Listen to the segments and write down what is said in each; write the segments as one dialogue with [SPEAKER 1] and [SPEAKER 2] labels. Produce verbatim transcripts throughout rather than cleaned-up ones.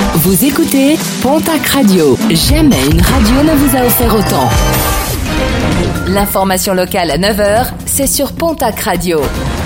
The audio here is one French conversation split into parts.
[SPEAKER 1] Vous écoutez Pontac Radio. Jamais une radio ne vous a offert autant. L'information locale à neuf heures, c'est sur Pontac Radio.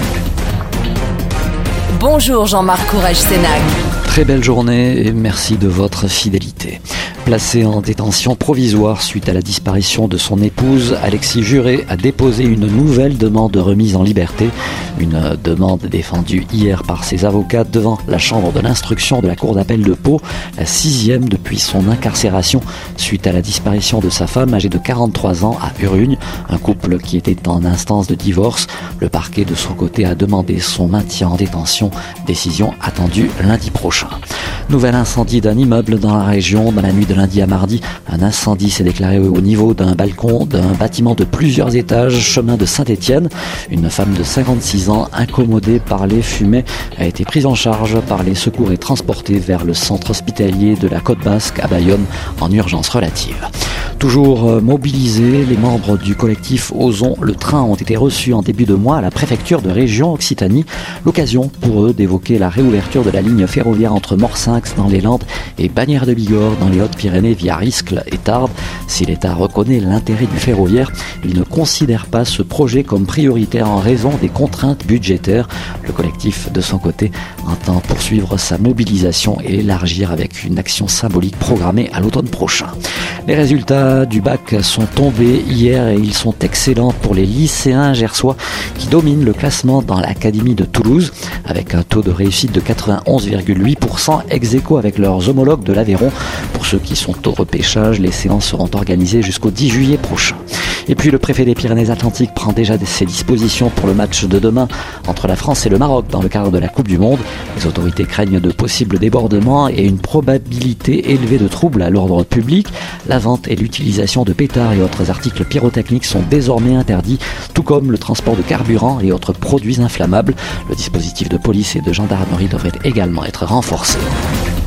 [SPEAKER 1] Bonjour Jean-Marc Courage-Sénac.
[SPEAKER 2] Très belle journée et merci de votre fidélité. Placé en détention provisoire suite à la disparition de son épouse, Alexis Juré a déposé une nouvelle demande de remise en liberté. Une demande défendue hier par ses avocats devant la chambre de l'instruction de la cour d'appel de Pau, la sixième depuis son incarcération suite à la disparition de sa femme âgée de quarante-trois ans à Urugne, un couple qui était en instance de divorce. Le parquet de son côté a demandé son maintien en détention, décision attendue lundi prochain. Nouvel incendie d'un immeuble dans la région dans la nuit de lundi à mardi. Un incendie s'est déclaré au niveau d'un balcon d'un bâtiment de plusieurs étages, chemin de Saint-Étienne. Une femme de cinquante-six ans, incommodée par les fumées, a été prise en charge par les secours et transportée vers le centre hospitalier de la Côte Basque à Bayonne en urgence relative. Toujours mobilisés, les membres du collectif Osons le train ont été reçus en début de mois à la préfecture de région Occitanie. L'occasion pour eux d'évoquer la réouverture de la ligne ferroviaire entre Morsinx dans les Landes et Bagnères de Bigorre dans les Hautes-Pyrénées via Riscle et Tarbes. Si l'État reconnaît l'intérêt du ferroviaire, il ne considère pas ce projet comme prioritaire en raison des contraintes budgétaires. Le collectif, de son côté, entend poursuivre sa mobilisation et élargir avec une action symbolique programmée à l'automne prochain. Les résultats du bac sont tombés hier et ils sont excellents pour les lycéens gersois qui dominent le classement dans l'académie de Toulouse avec un taux de réussite de quatre-vingt-onze virgule huit pour cent ex aequo avec leurs homologues de l'Aveyron. Pour ceux qui sont au repêchage, les séances seront organisées jusqu'au dix juillet prochain. Et puis le préfet des Pyrénées-Atlantiques prend déjà ses dispositions pour le match de demain entre la France et le Maroc dans le cadre de la Coupe du Monde. Les autorités craignent de possibles débordements et une probabilité élevée de troubles à l'ordre public. La vente et l'utilisation de pétards et autres articles pyrotechniques sont désormais interdits, tout comme le transport de carburant et autres produits inflammables. Le dispositif de police et de gendarmerie devrait également être renforcé.